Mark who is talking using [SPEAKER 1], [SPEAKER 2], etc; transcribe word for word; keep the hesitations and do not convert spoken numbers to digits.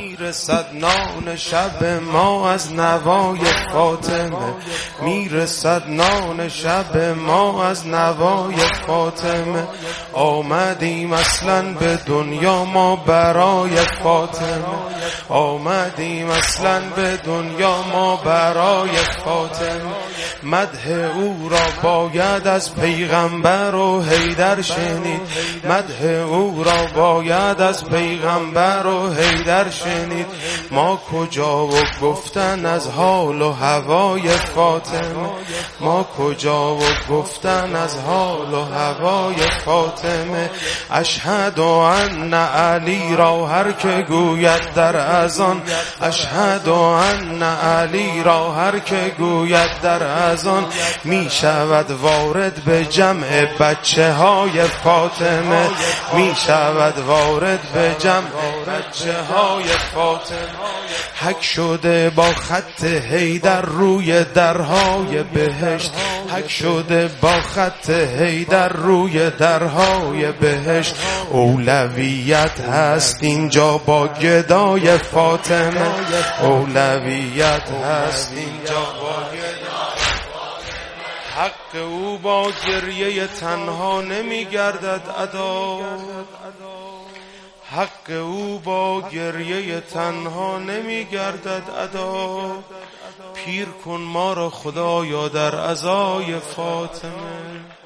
[SPEAKER 1] میرسد نان شب ما از نوای فاطمه، میرسد نان شب ما از نوای فاطمه. آمدیم اصلا به دنیا ما برای فاطمه، آمدیم اصلا به دنیا ما برای فاطمه. مدح او را باید از پیغمبر و حیدر شنید، مدح او را باید از پیغمبر و حیدر شنید. ما کجا و گفتن از حال و هوای فاطمه، ما کجا و گفتن از حال و هوای فاطمه. اشهد ان علی را هر که گوید در اذان، اشهد ان علی را هر که گوید در اذان، می شود وارد به جمع بچه های فاطمه، می شود وارد به جمع بچه های فاطمه. حک شده با خط حیدر روی درهای بهشت، حک شده با خط حیدر روی درهای بهشت. اولویت هست اینجا با گدای فاطمه، اولویت هست اینجا با گدای فاطمه. حق او با گریه تنها نمی گردد ادا، حق او با گریه تنها نمی گردد ادا. پیر کن ما را خدایا در عزای فاطمه.